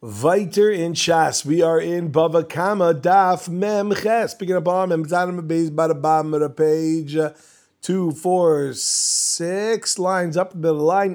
Weiter in Shas, we are in Bava Kama Daf Mem Ches. Picking up on Mem Zanim Beis by the bottom of the page, 2, 4, 6 lines up the middle of the line.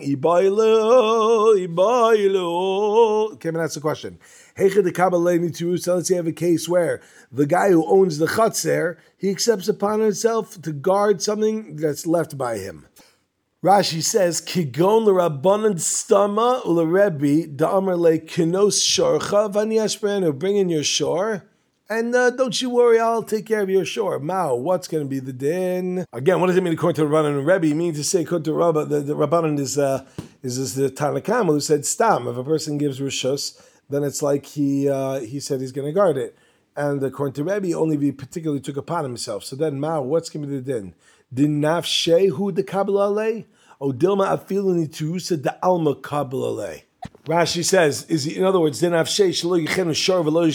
Iboilu. Okay, man, that's the question. Heicha de Kabbaleni Terusa. So let's say you have a case where the guy who owns the chatzer, he accepts upon himself to guard something that's left by him. Rashi says, "Kigon l'Rabbanan stama u'leRebbi da'amar le kinos shorcha v'aniyash brenu." Bring in your shore, and don't you worry, I'll take care of your shore. Mao, what's going to be the din? Again, what does it mean according to Rabbanan and Rebbe? It means to say according to Rabba, the Rabbanan is the Tanakama who said stam. If a person gives rishus, then it's like he said he's going to guard it. And according to Rebbe, only if he particularly took upon himself. So then, Mao, what's going to be the din? Din nafshehu de kabbalah lei? O dilma afiluni terusa de alma kabbalah lei. Rashi says, in other words, din nafsheh shelo yichenu shor v'lo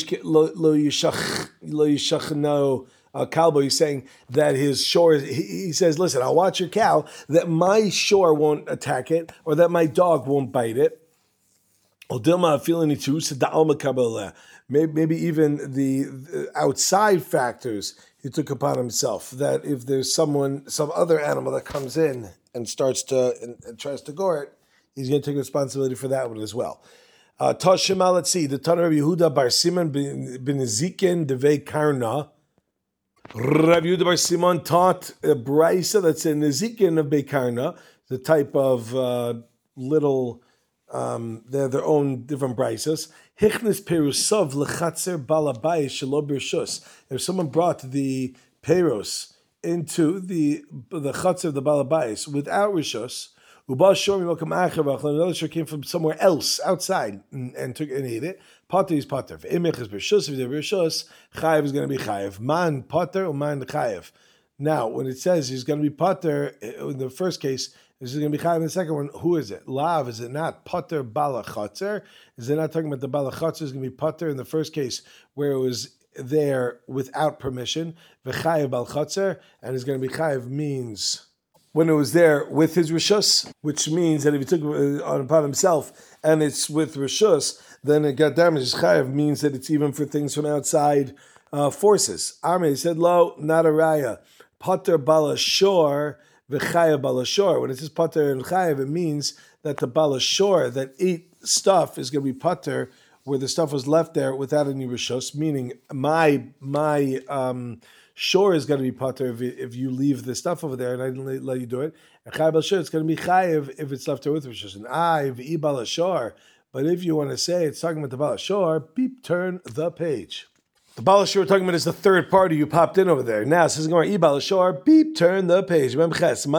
yishachno kalbo. He's saying that his shore, he says, listen, I'll watch your cow, that my shore won't attack it, or that my dog won't bite it. O dilma afiluni terusa de alma kabbalah lei. Maybe even the outside factors he took upon himself, that if there's some other animal that comes in and starts to and tries to gore it, he's going to take responsibility for that one as well. Tashima, let's see, the Tanur of Yehuda Bar Simon ben Ezekiel Devei Karna. Rabbi Yehuda Bar Simon taught a brisa that's in Ezekiel of Beikarna, the type of little. They have their own different brises. Hichnis perusav lechatzer balabayis shelo birshus. If someone brought the perus into the chatzer of the balabayis without rishus, uba shor mimakam acher v'achlan, another shor came from somewhere else outside and took and ate it. Pater is pater. If imich is birshus, if they're birshus, chayev is going to be chayev. Man pater or man chayev. Now, when it says he's going to be pater in the first case, this is going to be chayav in the second one. Who is it? Lav, is it not pater balachatzer? Is it not talking about the balachatzer? Is going to be pater in the first case where it was there without permission. V'chayav balachatzer, and is going to be chayav means when it was there with his rishus, which means that if he took it upon himself and it's with rishus, then it got damaged. Chayav means that it's even for things from outside forces. Arme said, "Lo, not a raya. Pater balashor." V'chayav balashor. When it says pater and chayav, it means that the balashor that ate stuff is going to be pater, where the stuff was left there without any rishos. Meaning, my shore is going to be pater if you leave the stuff over there and I didn't let you do it. And chayav balashor, it's going to be chayav if it's left there with rishos. And v'i balashor. But if you want to say it's talking about the balashor, beep, turn the page. The balashor we're talking about is the third party you popped in over there. Now, says Gemara, balashor, beep, turn the page. What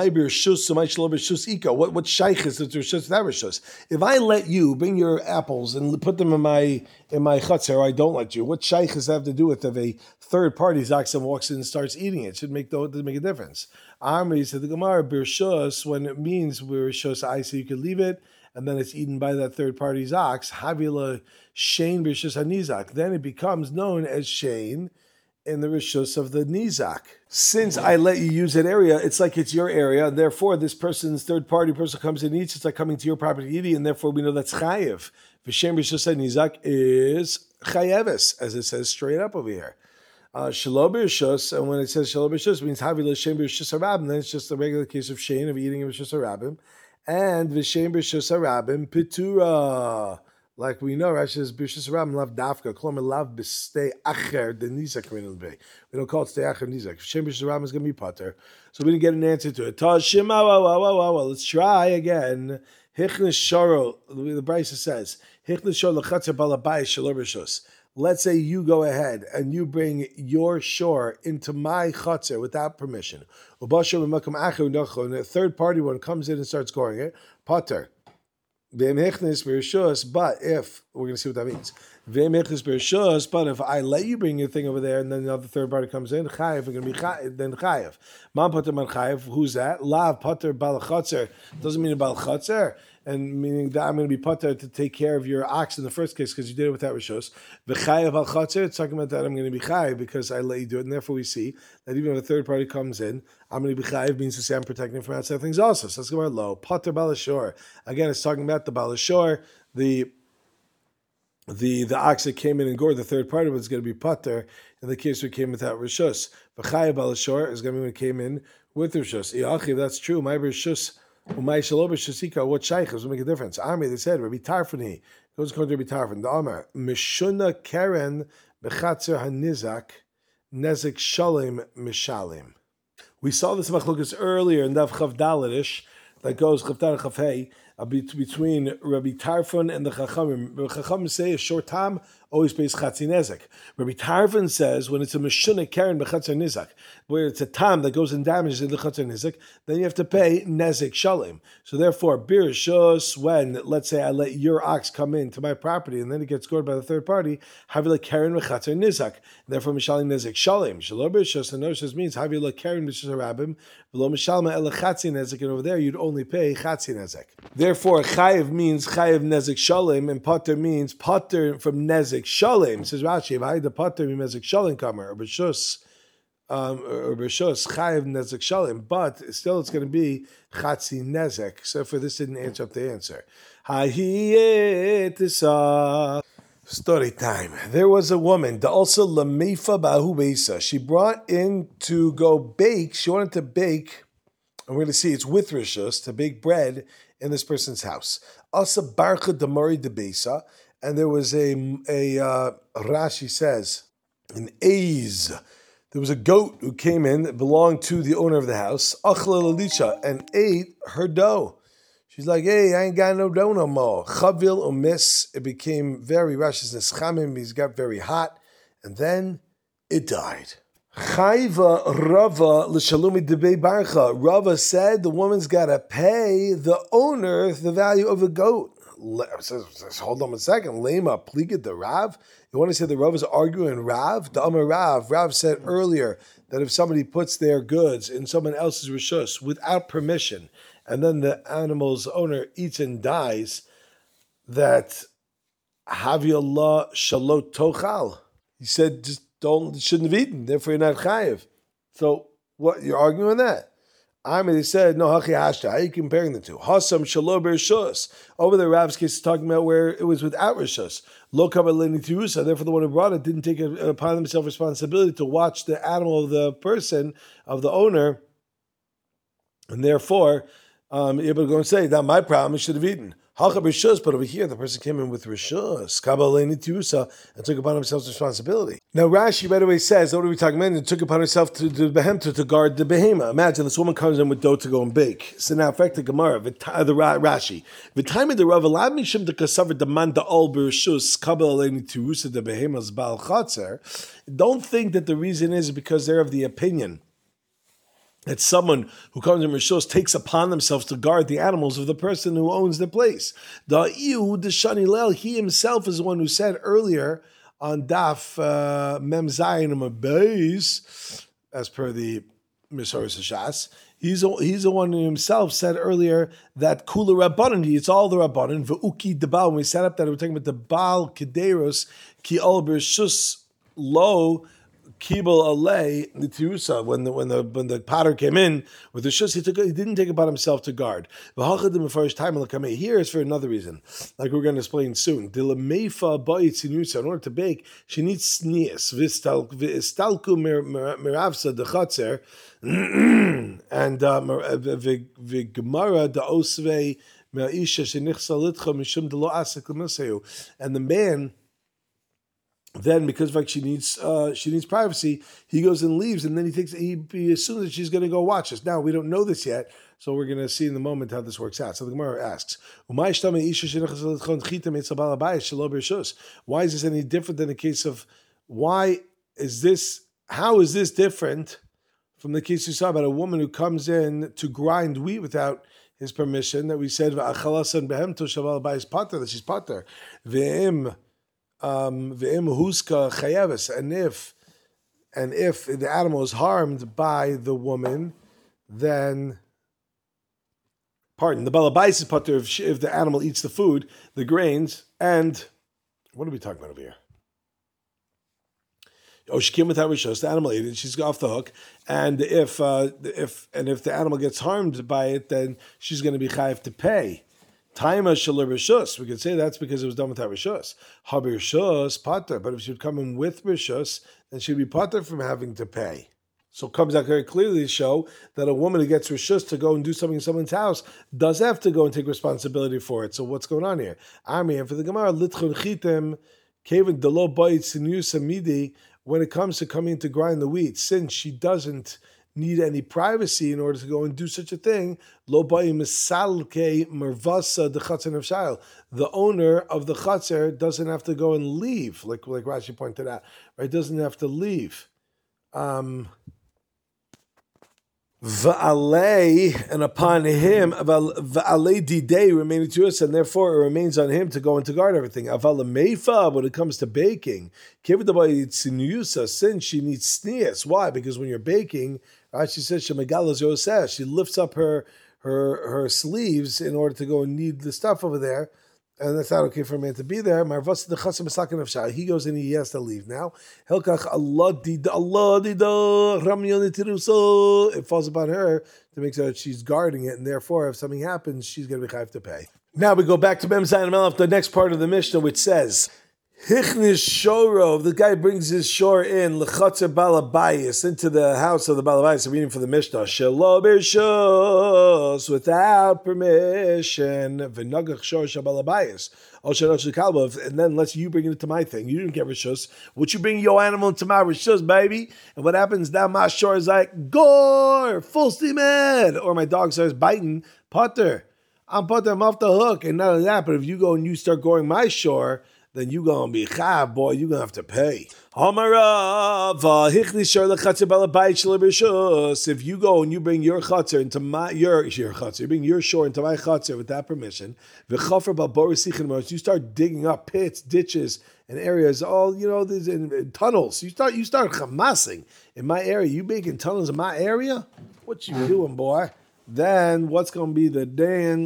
shaykh is it rishus that rishus? If I let you bring your apples and put them in my chutzner, or I don't let you, what shaykh does that have to do with if a third party's oxen walks in and starts eating it? It should doesn't make a difference. Amri said the Gemara, birshus, when it means birshus, I say you could leave it, and then it's eaten by that third party's ox, Havila Shane Rishus HaNizak. Then it becomes known as Shane in the Rishus of the Nizak. Since I let you use that area, it's like it's your area, and therefore this person's third party person comes and eats, it's like coming to your property eating, and therefore we know that's Chayev. V'Shem Rishus HaNizak is Chayevis, as it says straight up over here. Shelo B'Rishus, and when it says Shelo B'Rishus, it means Havila Shane B'Rishus HaRabim, then it's just a regular case of Shane, of eating Rishus HaRabim. And v'shem b'rishus harabim pitura, like we know, Rashi says b'rishus harabim lav dafka, klomer lav b'stei acher the nizak rinul bey. We don't call it stei acher nizak. V'shem b'rishus harabim is going to be pater, so we didn't get an answer to it. Tashima, let's try again. Hichnes shoro, the Brisa says hichnes shoro lechatzer balabayis shelo b'rishus. Let's say you go ahead and you bring your shore into my chutzner without permission. And a third party one comes in and starts scoring it. Pater. But if we're going to see what that means. But if I let you bring your thing over there and then the other third party comes in, chayev, we're going to be chayev, then chayev. Man pater man chayev, who's that? Lav pater bal chutzner. Doesn't mean a bal chutzner. And meaning that I'm going to be pater to take care of your ox in the first case because you did it without rishos. V'chayev al chatzir, it's talking about that I'm going to be chayev because I let you do it, and therefore we see that even if a third party comes in, I'm going to be chayev means to say I'm protecting from outside things also. So let's go about low pater balashor. Again, it's talking about the balashor, the the ox that came in and gored the third party was going to be pater in the case where it came without rishus. V'chayav balashor is going to be when it came in with rishus. If that's true, my rishus, my shalob rishusika, what shaykh does make a difference? Army, they said Rabbi Tarfani goes according to Rabbi Tarfan. The Amar mishuna keren bechatzer hanizak nezik shalim mishalim. We saw this machlokas earlier in Daf Chav Daladish that goes Chav Chafei between Rabbi Tarfon and the Chachamim. The Chachamim say a short time always pays Chatzi Nezek. Rabbi Tarfon says when it's a Meshuna Karen Bechatzer Nizak, where it's a tam that goes and damages in the Chatzer Nizak, then you have to pay Nezek Shalim. So therefore, Birshos, when let's say I let your ox come into my property and then it gets scored by the third party, Havila Karen Bechatzer Nizak. Therefore, Mishalim Nezek Shalim. Shalom Birshos, the notion means Havila Karen B'Shos Rabim, V'lo Mishalma Ela Chatzi Nezek, and over there you'd only pay Chatzi Nezek. Therefore, Chayiv means Chayiv Nezek Shalim, and Pater means Pater from Nezek Shalim. Says Rashi, if I had the Pater from Nezek Shalim comer, or B'Shus Chayiv Nezek Shalim, but still it's going to be Chatzi Nezek. So for this didn't answer up the answer. Story time. There was a woman, also Lamefa Bahu Beisa. She brought in to go bake. She wanted to bake, and we're going to see it's with rishus, to bake bread in this person's house. Asa Barcha Damari de Beisa, and there was a Rashi says, an Aiz. There was a goat who came in that belonged to the owner of the house, Achla Lalisha, and ate her dough. She's like, hey, I ain't got no dough no more. Chavil umis. It became very rashes neschamim. He's got very hot. And then it died. Chayva Rava l'shalumi debei barcha. Rava said the woman's got to pay the owner the value of the goat. Says, hold on a second. Lema pligid the Rav. You want to say the Rav is arguing Rav? The Amar Rav. Rav said earlier that if somebody puts their goods in someone else's rishus without permission, and then the animal's owner eats and dies, that Haviyallah Shalot Tochal. He said, just shouldn't have eaten, therefore you're not chayiv. So what, you're arguing that? They said, no, Hachi Hashta. How are you comparing the two? Hasam Shalom Rishus. Over the Rav's case is talking about where it was without Rishus. Lo Kabaleni Tirusa. Therefore, the one who brought it didn't take it upon himself responsibility to watch the animal of the person, of the owner, and therefore, able to go and say, not my problem, I should have eaten. But over here, the person came in with Rishus, Kabbaleni Tirusa, and took upon himself responsibility. Now, Rashi, by the way, says, what are we talking about? And took upon herself to guard the behema. Imagine this woman comes in with dough to go and bake. So now, affect the Gemara, the Rashi. The time of the Rav, allow me shim to kasaver demand the all Rishus, Kabbaleni Tirusa, the behemas Baal Chatzer. Don't think that the reason is because they're of the opinion that someone who comes in Rishos takes upon themselves to guard the animals of the person who owns the place. He himself is the one who said earlier on Daf Mem Zayin Beis, as per the Misoros Shas, he's the one who himself said earlier that Kula Rabbanan, it's all the Rabbanan, V'uki Debal, when we set up that we're talking about the Baal Kederos, Ki Ol Bershus Lo, Kibel Alei Nitirusa, when the potter came in with the shus, he didn't take it upon himself to guard. Here is for another reason, like we're going to explain soon. In order to bake, she needs sneas. Vistalku miravsa the chatzer and v'gemara the osvei me'isha shenichsa litcha mishum delo asik l'maseyu, and the man. Then, because like she needs privacy, he goes and leaves, and then he assumes that she's going to go watch us. Now we don't know this yet, so we're going to see in the moment how this works out. So the Gemara asks, "Why is this any different than the case of? How is this different from the case you saw about a woman who comes in to grind wheat without his permission? That we said that she's pater v'im." And if the animal is harmed by the woman, then the balabais is pater if the animal eats the food, the grains, and what are we talking about over here? Oh, she came without rishos. The animal ate it. She's off the hook. And if the animal gets harmed by it, then she's going to be chayiv to pay Taima shalir rishus. We could say that's because it was done without rishus. Haber rishus pater. But if she would come in with rishus, then she'd be pater from having to pay. So it comes out very clearly to show that a woman who gets rishus to go and do something in someone's house does have to go and take responsibility for it. So what's going on here? Ami, and for the Gemara, litchon chitem, kevin delo bayit sinusa midi, when it comes to coming to grind the wheat, since she doesn't need any privacy in order to go and do such a thing, lo bayim misalke mervasa the chatzar of shail. The owner of the chatzar doesn't have to go and leave, like Rashi pointed out, right? Doesn't have to leave. Va'alei, and upon him, va'alei didei remaining to us, and therefore it remains on him to go and to guard everything. Aval meifa, when it comes to baking, since she needs sneas. Why? Because when you're baking, she says she lifts up her sleeves in order to go and knead the stuff over there. And that's not okay for a man to be there. He goes in, he has to leave now. It falls upon her to make sure that she's guarding it, and therefore, if something happens, she's going to be chayav to pay. Now we go back to Mem Zayin Aleph, the next part of the Mishnah, which says, Hichnish shoro, the guy brings his shore in, lechatzer balabayis, into the house of the balabayis. I'm reading for the Mishnah. Shelo b'shos, without permission. V'nagach shor shabalabayis. And then let's you bring it into my thing. You didn't get rishus. Would you bring your animal into my rishus, baby? And what happens now? My shore is like, gore, full steam ahead. Or my dog starts biting, putter. I'm putter, I'm off the hook. And none of that. But if you go and you start going my shore, then you're going to be chayav, boy, you're going to have to pay. If you go and you bring your chutzner into your chutzner, you bring your shore into my chutzner without permission, you start digging up pits, ditches, and areas, all, these tunnels. You start chamassing in my area. You making tunnels in my area? What you doing, boy? Then what's going to be the din?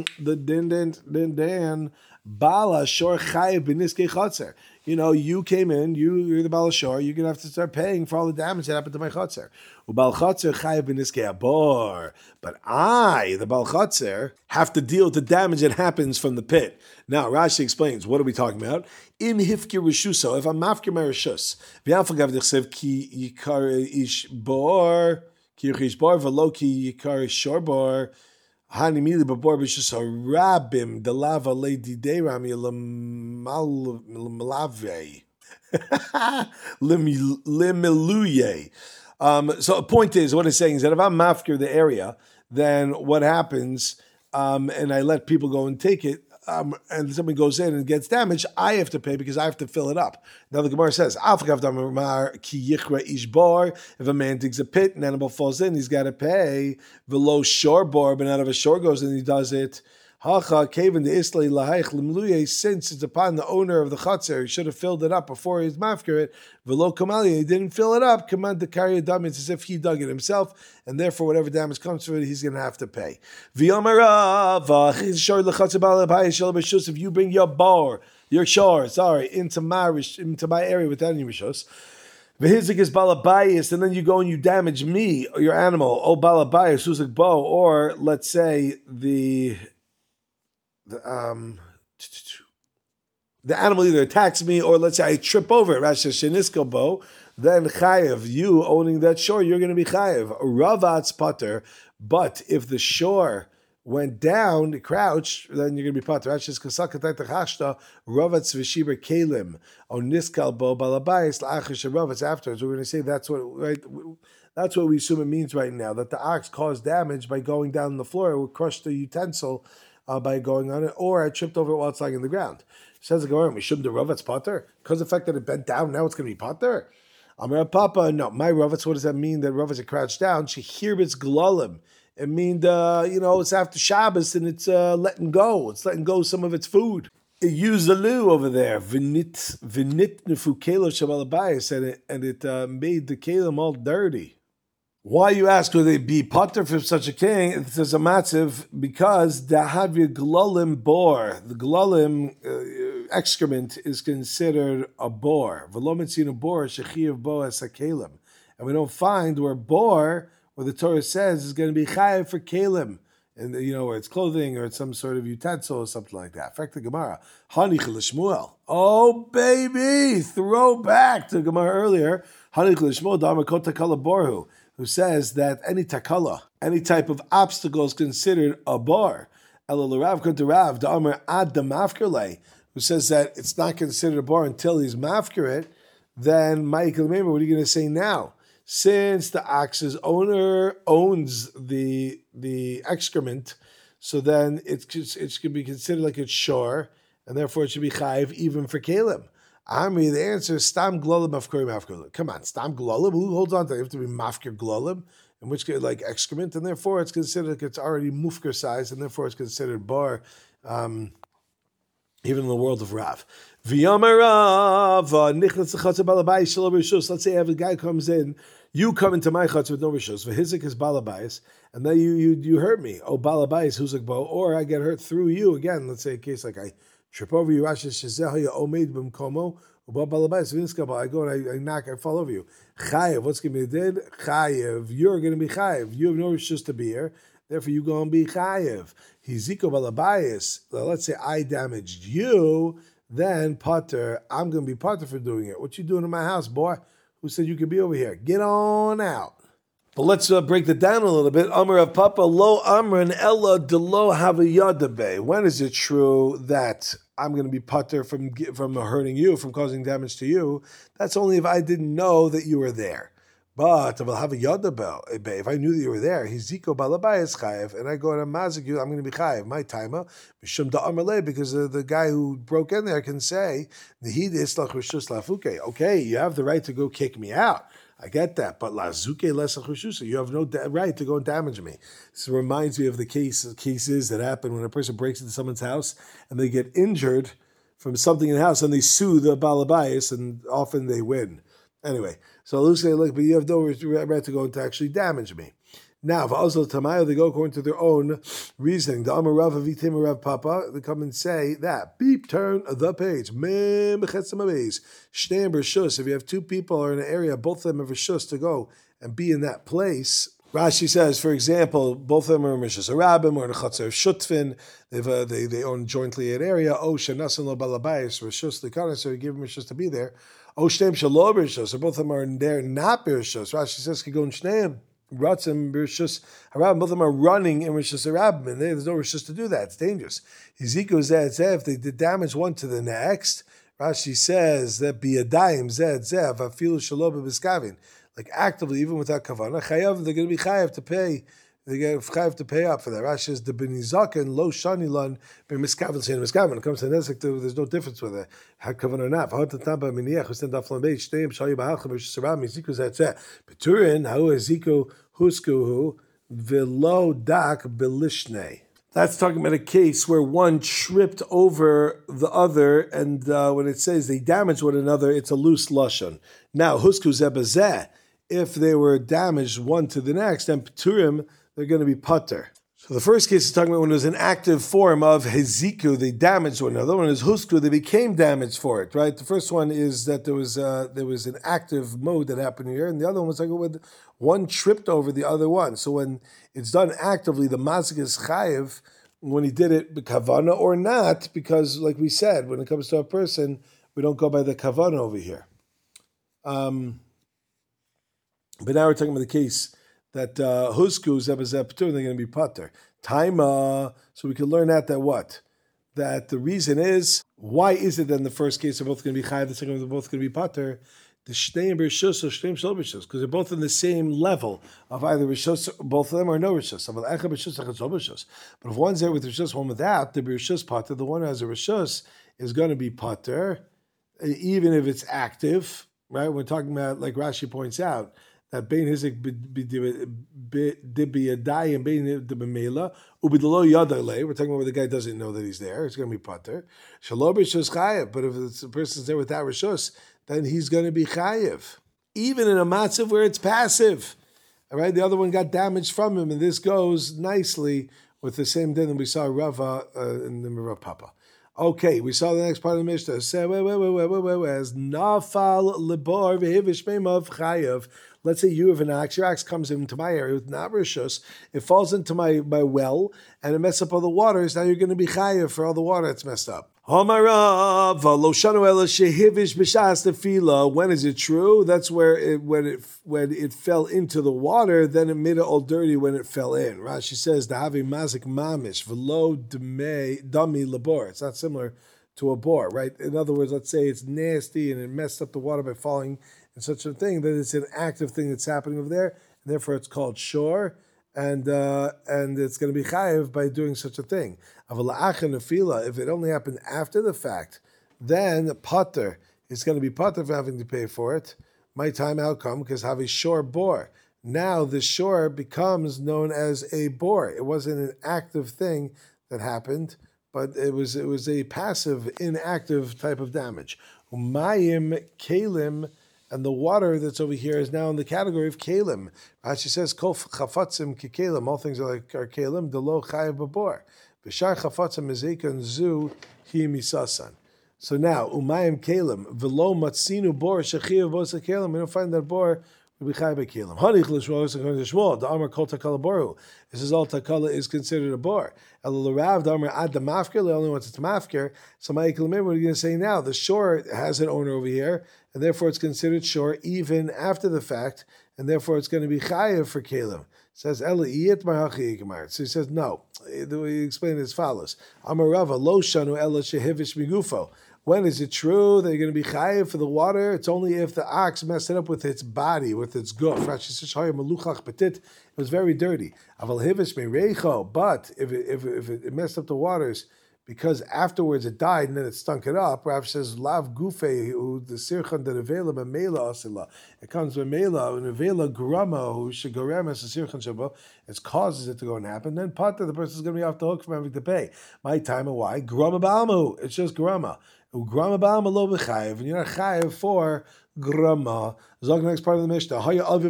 Bala shor chayiv b'niskei chatzar. You came in, you're the bala shor, you're going to have to start paying for all the damage that happened to my chatzar. Ubal chatzar chayiv b'niskei abor. But I, the bal chatzar, have to deal with the damage that happens from the pit. Now, Rashi explains, what are we talking about? Im hifkir rishuso, if I'm mafkir my rishus, v'yafagav dichsev ki yikar ish bor, ki yichish bor, v'lo ki yikar shor bor, Hanimili b'bor b'shus harabim delava lady deirami l'malave l'miluye. So the point is, what it's saying is that if I'm mafkir the area, then what happens? And I let people go and take it. And somebody goes in and gets damaged, I have to pay because I have to fill it up. Now the Gemara says, if a man digs a pit, an animal falls in, he's got to pay. Velo shore bar, but out of a shore goes and he does it. Since it's upon the owner of the chatzar, he should have filled it up before he's mafkir it. Velo kamali, he didn't fill it up. Command to carry a dummy. It's as if he dug it himself, and therefore whatever damage comes to it, he's going to have to pay. If you bring your shore, into my area without any rishos, V'hizik is balabayis, and then you go and you damage me or your animal. Oh, balabayis, who's a bow, or let's say the animal either attacks me or let's say I trip over it, Rashi Shenisko bow, then chayev, you owning that shore, you're going to be chayev. Ravat's putter, but if the shore went down, crouched, then you're going to be pater. Rashi kasakatai techashta ravatz v'shiber kelim on niskal bo balabayis la'achish ravatz. Afterwards, we're going to say that's what we assume it means right now, that the ox caused damage by going down the floor, it would crush the utensil by going on it, or I tripped over it while it's lying in the ground. Says the Gemara, we shouldn't do ravatz pater because the fact that it bent down, now it's going to be pater. Amar Papa, no, my ravatz. What does that mean? That ravatz crouched down. She hirbitz glalim. It means it's after Shabbos and it's letting go. It's letting go some of its food. It used the loo over there. V'nit nefu kelim shabalabayis, and it made the kelim all dirty. Why, you ask, would they be pater from such a king? It says a matziv, because dahavir glalim bor. The glalim excrement is considered a bor. V'lomitzin a bor shechiv bo as a kelim. And we don't find where the Torah says is going to be chayav for kelim and or it's clothing or it's some sort of utensil or something like that. Fact the Gemara, Hanich l'Shmuel. Oh baby, throw back to Gemara earlier. Hanich l'Shmuel damar kol takala borhu, who says that any takala, any type of obstacle is considered a bar. Ela l'Rav kol Rav damar ad damafkerle, who says that it's not considered a bar until he's mafker it. Then Michael, remember, what are you going to say now? Since the ox's owner owns the excrement, so then it could be considered like it's shore, and therefore it should be chayiv even for Caleb. Amri, the answer is stam glolim mafkir. Come on, stam glolim. Who holds on to it? You have to be mafkir glolim, in which case like excrement, and therefore it's considered like it's already mufkir size, and therefore it's considered bar, even in the world of Rav. Let's say I have a guy comes in. You come into my chutz with no rishus. V'hizik is balabais, and then you hurt me. Oh, balabais huzakbo, or I get hurt through you again. Let's say a case like I trip over you. Rashi shezehaya omeid b'mkomo uba balabais v'niskabal. I go and I knock, I fall over you. Chayev, what's going to be did? Chayev, you're going to be chayev. You have no rishus to be here. Therefore, you go and be chayev. Hiziko balabais. Let's say I damaged you. Then pater, I'm going to be pater for doing it. What you doing in my house, boy? Who said you could be over here? Get on out. But let's break that down a little bit. Amar of Papa, lo amran ella de lo havayadabe. When is it true that I'm going to be pater from hurting you, from causing damage to you? That's only if I didn't know that you were there. But if I knew that you were there, hiziko balabayis chayev, and I go and mazik you, I'm going to be chayev. My timer, mishum da amarle, because the guy who broke in there can say, okay, you have the right to go kick me out. I get that, but lazuke lesach you have no right to go and damage me. This reminds me of the cases that happen when a person breaks into someone's house and they get injured from something in the house and they sue the balabayis, and often they win. Anyway, so Luke say, look, but you have no right to go and to actually damage me. Now, if also Tamayo, they go according to their own reasoning. The Amar Rav Avitim Rav Papa, they come and say that. Beep, turn the page. If you have two people or in an area, both of them have a shus to go and be in that place. Rashi says, for example, both of them are in Rishus Harabim or in a Chatzer Shutfin. They own jointly an area. Oh, Shanasan Lo Balabayis, Rishus Likana, so you give them Rishus to be there. Oh, Shneim Shalom Rishus, so both of them are in there, not Rishus. Rashi says, can go in Shneim. Ratzim Rishus Harabim, both of them are running in Rishus Harabim, and there's no Rishus to do that. It's dangerous. Ezekiel said, if they did damage one to the next, Rashi says that Biyadayim Zed Zev Afilu Shalom B'Biskavin. Like actively, even without kavanah, chayav, they're going to be chayav to pay. They get chayav to pay up for that. Rashi says the benizaken lo shanilan b'miskaven saying miskaven. When it comes to nezek, there's no difference whether had kavanah or not. V'hot tamba miniach who stand off lambeit shteim shayu b'halchem b'sharam miziku zatzeh. Beturin hau eziku huskuhu v'lo dak belishnei. That's talking about a case where one tripped over the other, and when it says they damaged one another, it's a loose lashon. Now husku zebazeh. If they were damaged one to the next, then Peturim, they're going to be putter. So the first case is talking about when it was an active form of Heziku, they damaged one another. When it was Husku, they became damaged for it, right? The first one is that there was an active mode that happened here, and the other one was like when one tripped over the other one. So when it's done actively, the mazik is chayiv when he did it kavana or not, because like we said, when it comes to a person, we don't go by the kavana over here. But now we're talking about the case that Husku Zebazep they're going to be Pater. Taima, so we can learn that what? That the reason is, why is it that in the first case they're both going to be Chayav, the second one they're both going to be Pater? The Shteim Rishus or Shteim Shel Rishus, because they're both in the same level of either Rishus, both of them, or no Rishus. But if one's there with Rishus, one without, the Rishus Pater, the one who has a Rishus is going to be Pater, even if it's active, right? We're talking about, like Rashi points out, that bein hizik dibiyadai and bein dibimela ubidlo yadale. We're talking about where the guy doesn't know that he's there. It's going to be pater. Shalom rishus chayev. But if the person's there without rishus, then he's going to be chayev, even in a matzav where it's passive. All right, the other one got damaged from him, and this goes nicely with the same din that we saw Rava in the Rav Papa. Okay, we saw the next part of the Mishnah. Say, as nafal lebor v'hivish meimav chayav. Let's say you have an ox. Your ox comes into my area with navrishus. It falls into my well and it messes up all the waters. Now you're going to be chayav for all the water that's messed up. When is it true? That's where when it fell into the water, then it made it all dirty when it fell in. Rashi says dahavi mazik mamish v'lo dami labor. It's not similar to a bore, right? In other words, let's say it's nasty and it messed up the water by falling in such a thing that it's an active thing that's happening over there, and therefore it's called shor. And it's going to be chayiv by doing such a thing. If it only happened after the fact, then pater is going to be pater for having to pay for it. My time outcome because have a shore bore. Now the shore becomes known as a bore. It wasn't an active thing that happened, but it was a passive, inactive type of damage. Umayim kalim. And the water that's over here is now in the category of kalim. Rashi says, "Kol chafatzim kekalim." All things are kalim. Delo chayav babor. V'shar chafatzim mezekon zu hi misasan. So now umayim kalim v'lo matzinu bor shechiyav bosa kalim. We don't find that bor will be chayav kalim. Hanich l'shmuel according to Shmuel. The armor kol takala boru. This is all takala is considered a bor. El l'rav the armor ad the mafker. The only ones it's mafker. So my kalimim. What are you going to say now? The shore has an owner over here. And therefore it's considered shore even after the fact, and therefore it's going to be chayav for kalim. It says Eliyit Marhachi Gemar. So he says no. The way he explained it as follows: Amarava lo shanu ela shehivish migufo. When is it true that you're going to be chayav for the water? It's only if the ox messed it up with its body, with its guf. Rashi says maluchach betit. It was very dirty. Aval hivish meirecho. But if it messed up the waters, because afterwards it died and then it stunk it up, Rav says, Lav gufe, the sirchan that avela b'meila asila. It comes b'meila, and avela grama, who shegorem as a sirchan shabo, it causes it to go and happen. Then part of the person is going to be off the hook from having to pay. My time and why? Grama b'almu, it's just grama. Grama b'almu lo b'chayev, and you're not chayev for grama. Zog the next part of the Mishnah.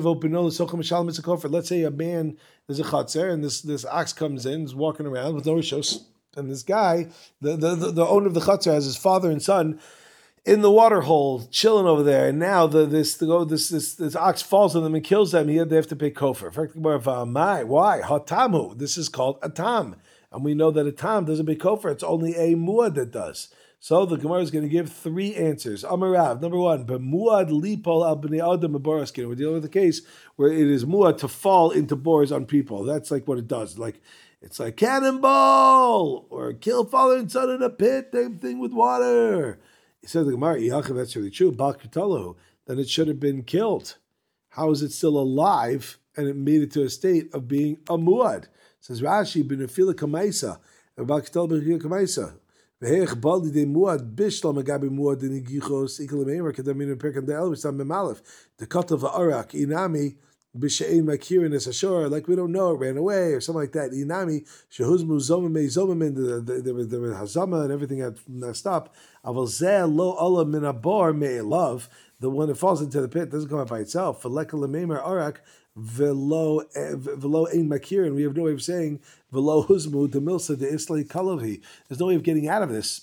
Let's say a man, there's a chutzner, and this ox comes in, is walking around with no rishos. And this guy, the owner of the chutzner, has his father and son in the water hole, chilling over there. And now this ox falls on them and kills them. They have to pay kofar. Why? Hatamu. This is called a tam. And we know that a tam doesn't pay kofar. It's only a muad that does. So the Gemara is going to give three answers. Amarav, number one, b'muad lipol al b'nei adam b'boraskin. We're dealing with a case where it is muad to fall into bores on people. That's like what it does. It's like cannonball or kill father and son in a pit, same thing with water. He says the Gemara, that's really true. Then it should have been killed. How is it still alive and it made it to a state of being a muad? It says Rashi, b'nefila kamaisa, b'aktal b'nefila kamaisa. V'heich baldi de muad bishlam agabi muad denigichos ikalameimer kadamin perkan de'el v'sam memalef dekatav v'arak inami. B'she'ein makirin es ashor, like we don't know, it ran away or something like that. Inami shehuzmu zomamin, there was hazama and everything had messed up. Aval zeh lo ala min abor me'elav, the one that falls into the pit doesn't come out by itself. V'leka lememer arak velo ein makirin. We have no way of saying velo huzmu de milsa de islay kalavi. There's no way of getting out of this.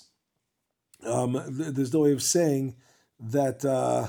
There's no way of saying that.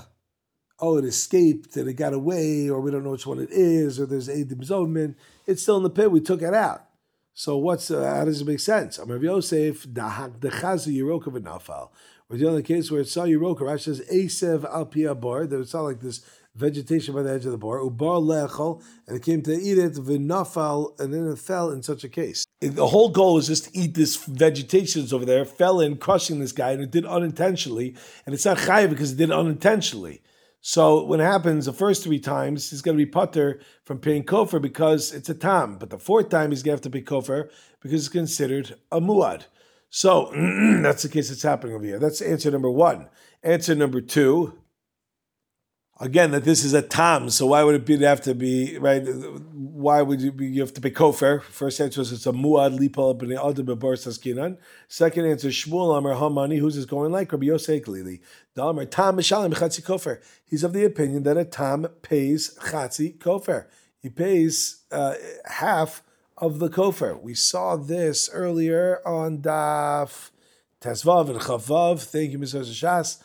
It escaped and it got away, or we don't know which one it is, or there's Eidim Zomin. It's still in the pit. We took it out. So how does it make sense? Amar Yosef, Dechazu Yeroka v'nafal. We're dealing with a case where it saw Yeroka. Rashi says, Esev al pi bar, that it saw like this vegetation by the edge of the bar, Ubar lechol, and it came to eat it, v'nafal, and then it fell in such a case. The whole goal is just to eat this vegetation that's over there, fell in, crushing this guy, and it did unintentionally, and it's not chayiv because it did unintentionally. So when it happens the first three times, he's going to be putter from paying kofar because it's a tam. But the fourth time, he's going to have to pay kofar because it's considered a muad. So that's the case that's happening over here. That's answer number one. Answer number two, again, that this is a tam. So why would it have to be, right? Why would you have to pay kofar? First answer is it's a muad lipal b'nei adam b'bar saskinan. Second answer, Shmuel Amar Hamani, who's this going like? Rabbi Yosef Glili. Damar tam mishalim b'chatzi kofar. He's of the opinion that a tam pays chatzi kofar. He pays half of the kofar. We saw this earlier on Daf Tesvav and Chavav. Thank you, Mr. Shas.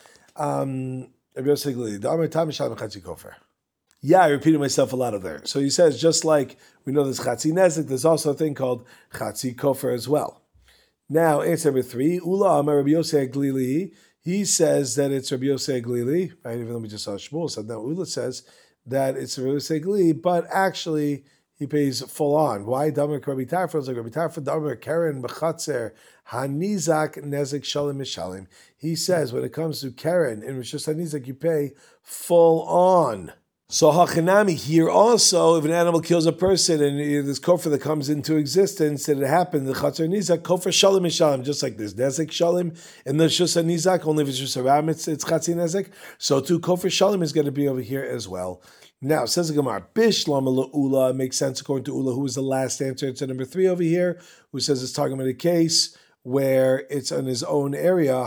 Yeah, I repeated myself a lot of there. So he says, just like we know there's Chatzi Nezik, there's also a thing called Chatzi Kofer as well. Now, answer number 3, Ula Amar Rabbi Yosei Glili. He saes that it's Rabbi Yosei Glili, right? Even though we just saw Shmuel said that. Ula says that it's Rabbi Yosei Glili, but actually he pays full on. Why? Damar Rabbi Tarfon is like Rabbi Tarfon, Damar Karen B'chatzer Hanizak Nezik Shalim Mishalim. He says when it comes to Karen and Rishus Hanizak, you pay full on. So Hachanami here also, if an animal kills a person and this kofar that comes into existence, that it happened, the chatzar nizak, kofar shalim mishalim, just like there's nezek shalim, and the shusa nizak, only if it's just a ram, it's chatzi nezek. So too, kofar shalim is going to be over here as well. Now, says the Gemara, Bishlam Ula, makes sense according to Ula, who was the last answer to number 3 over here, who says it's talking about a case where it's in his own area.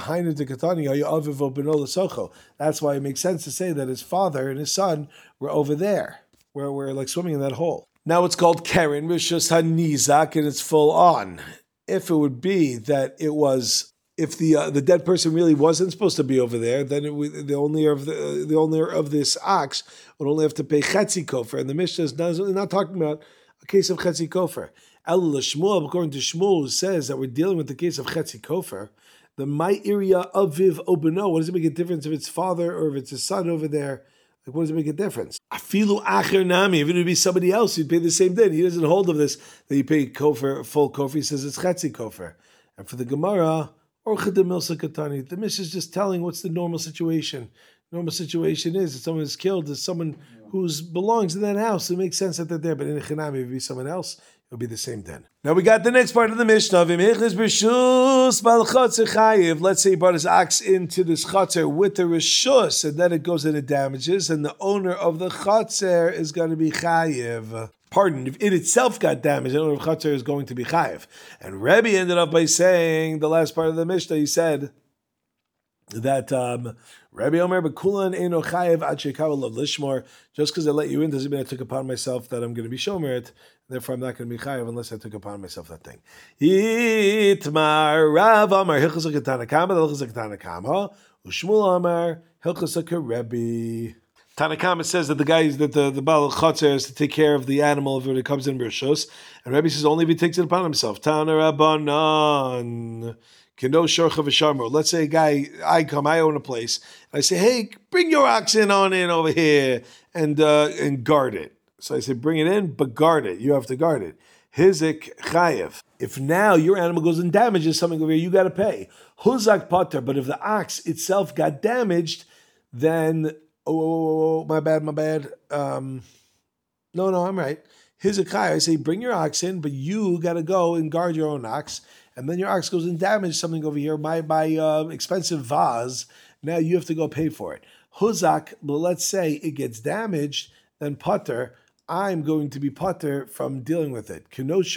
That's why it makes sense to say that his father and his son were over there, where we're like swimming in that hole. Now it's called Keren Rishus HaNizak, and it's full on. If it would be that it was, if the dead person really wasn't supposed to be over there, then the owner of this ox would only have to pay Chetzi Kofer, and the Mishnah is not talking about a case of Chetzi Kofer. Shmuel, according to Shmuel, who says that we're dealing with the case of Chetzi Kofer, the my area aviv obeno. What does it make a difference if it's father or if it's his son over there? Like, what does it make a difference? Afilu acher nami. If it would be somebody else, you'd pay the same thing. He doesn't hold of this that you pay kofer, full kofer. He says it's Chetzi Kofer. And for the Gemara, orcha de milsa katani, the Mishnah is just telling what's the normal situation. Normal situation is that someone is killed, is someone who belongs in that house. It makes sense that they're there, but in a chinami, if it be someone else, it'll be the same then. Now we got the next part of the Mishnah. Let's say he brought his ox into this chatzer with the rishus, and then it goes into damages, and the owner of the chatzer is going to be chayiv. Pardon, if it itself got damaged, the owner of chatzer is going to be chayiv. And Rebbe ended up by saying, the last part of the Mishnah, he said that Rabbi Omer Bekulan Eino Chayev Ad Sheikav Lav Lishmor. Just because I let you in doesn't mean I took upon myself that I'm going to be shomer it. Therefore, I'm not going to be chayev unless I took upon myself that thing. Itmar Rav Amar Hilchos Tanakama, the Hilchos Tanakama, Ushmul Amar Hilchos Rebbe. Tanakama says that the guy that the Baal Chotzer is to take care of the animal when it comes in Rishus, and Rebbe says only if he takes it upon himself. Tana Rabbanan. Let's say a guy, I own a place, and I say, hey, bring your ox in over here and guard it. So I say, bring it in, but guard it. You have to guard it. Hizik chayev. If now your animal goes and damages something over here, you got to pay. Huzak pater. But if the ox itself got damaged, then my bad. No, I'm right. Hizik chayev. I say, bring your ox in, but you got to go and guard your own ox. And then your ox goes and damages something over here, my expensive vase. Now you have to go pay for it. Huzak, but let's say it gets damaged, then pater, I'm going to be pater from dealing with it.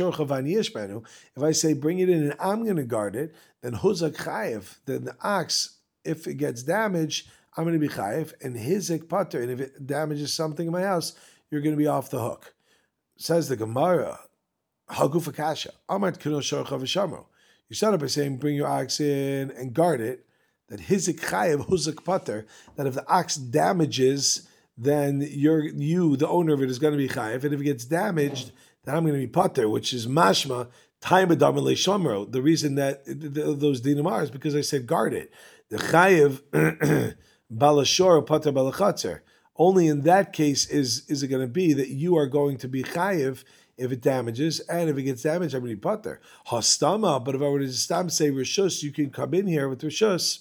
If I say bring it in and I'm going to guard it, then huzak chayev, then the ox, if it gets damaged, I'm going to be chayev, and hizik pater, and if it damages something in my house, you're going to be off the hook. Says the Gemara, Hagufa kasha. Amart kino shorcha v'shamro. You start up by saying, bring your ox in and guard it. That hizik chayev huzak pater. That if the ox damages, then you, the owner of it, is going to be chayev. And if it gets damaged, then I'm going to be pater, which is mashma time adam shamro. The reason that those dinam are is because I said guard it. The chayev balashor pater balachatzer. Only in that case is it going to be that you are going to be chayev if it damages, and if it gets damaged, I'm going to be pater. Hastama, but if I were to stam say rishus, you can come in here with rishus,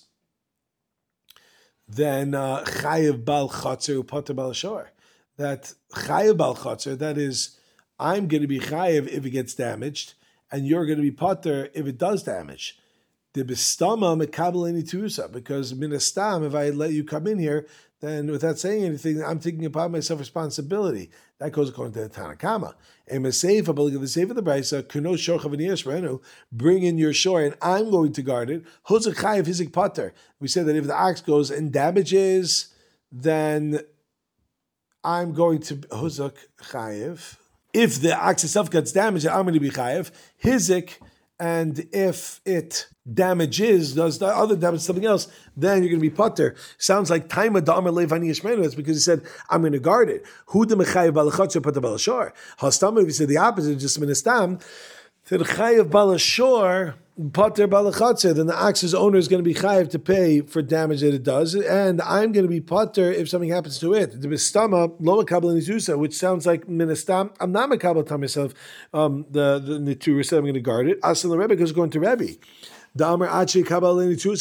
then chayev bal chatzer pater bal shor. That chayev bal chatzer, that is, I'm going to be chayev if it gets damaged, and you're going to be pater if it does damage. The bistama mekabel any turusa, because minastam, if I let you come in here, then without saying anything, I'm taking upon myself responsibility. That goes according to the Tanakama. And the Sefer of the Brisa, Kuno Shorcha v'niyas, bring in your shore, and I'm going to guard it. Hozak chayev hizik pater. We say that if the ox goes and damages, then I'm going to hozak chayev. If the ox itself gets damaged, I'm going to be chayev. Hizik and if it does the other damage something else, then you're going to be putter. Sounds like Taima Da'amar Levani Yishmenu. That's because he said, I'm going to guard it. Who the Mechayev Balachotzer Putter Balashor? Hastama, if he said the opposite, just Ministam, the Chayev Balashor, Putter Balachotzer, then the ox's owner is going to be chayev to pay for damage that it does, and I'm going to be putter if something happens to it. The Bistama, Lo Makabel Nizusa, which sounds like Ministam, I'm not Makabel to myself, the two said I'm going to guard it. Asal the Rebbe goes going to Rebbe. What do you want to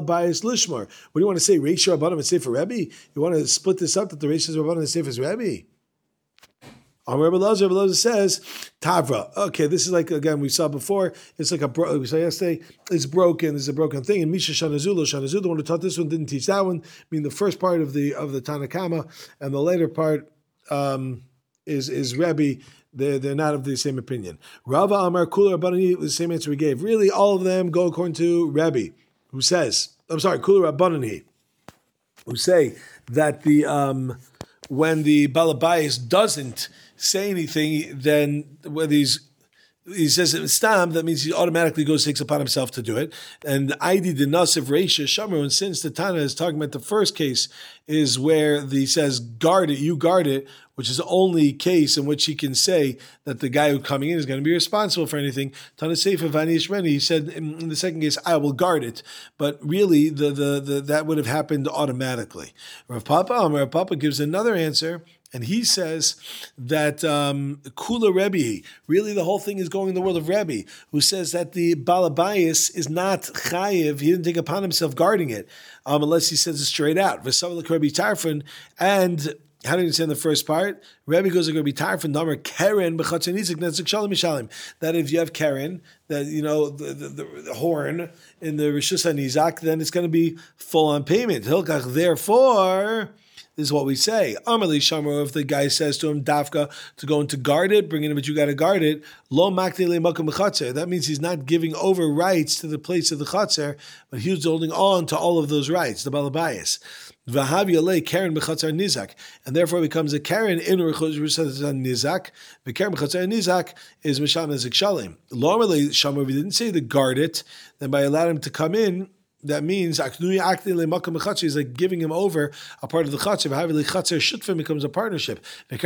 say? Reisha Rabbanim and Sefer Rebbe? You want to split this up that the Reisha Rabbanim and Sefer Rebbe? Rebbe Loza says Tavra. Okay, this is like again we saw before. It's like we saw yesterday. It's broken. It's a broken thing. And Misha Shanazu, the one who taught this one didn't teach that one. I mean, the first part of the Tanakama and the later part is Rebbe. They're not of the same opinion. Rava Amar Kula Rabbanani, the same answer we gave. Really, all of them go according to Rebbe, who says, Kula Rabbanani, who say that when the Balabayas doesn't say anything, then whether he says it stam, that means he automatically takes upon himself to do it. And ID the Nasif Reisha Shamar, and since the Tana is talking about the first case, is where he says guard it, you guard it, which is the only case in which he can say that the guy who's coming in is going to be responsible for anything. Tana Sefer Vani Yishmeni, he said in the second case, I will guard it, but really the that would have happened automatically. Rav Papa gives another answer. And he says that Kula Rebbe, really the whole thing is going in the world of Rebbe, who says that the Balabayas is not chayiv, he didn't take upon himself guarding it, unless he says it straight out. V'savlik Rebbe Tarfon, and how do you understand the first part? Rebbe goes like Rebbe Tarfon, Namar Keren b'chatzon nizik netzik shalom mishalim. That if you have Keren, that the horn in the Rishus HaNizak, then it's going to be full on payment. Hilkach, therefore. This is what we say. Amarli Shamar, if the guy says to him, Dafka, to go and to guard it, bring it in, but you got to guard it. Lo makti le makom b'chatzer. That means he's not giving over rights to the place of the chatzer, but he was holding on to all of those rights, the balabayas. V'havi alei karen b'chatzer nizak, and therefore becomes a karen in nizak. The karen b'chatzer nizak is mishal nezik shalim. Lo amarli Shamar, if he didn't say to guard it, then by allowing him to come in, that means is like giving him over a part of the chatzir. Becomes a partnership.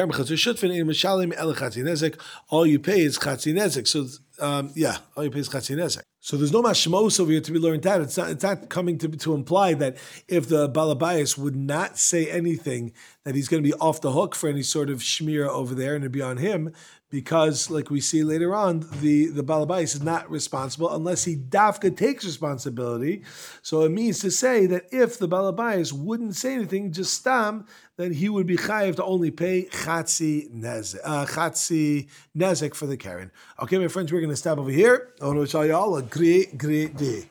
All you pay is chatzinezek. So all you pay is chatzinezek. So there's no mashmos over here to be learned out. It's not coming to imply that if the balabayas would not say anything, that he's going to be off the hook for any sort of shmira over there and it'd be on him, because like we see later on, the balabayas is not responsible unless he dafka takes responsibility. So it means to say that if the balabayas wouldn't say anything, just stam, then he would be chayiv to only pay chatzi nezek for the karen. Okay, my friends, we're going to stop over here. I want to wish all y'all a great day.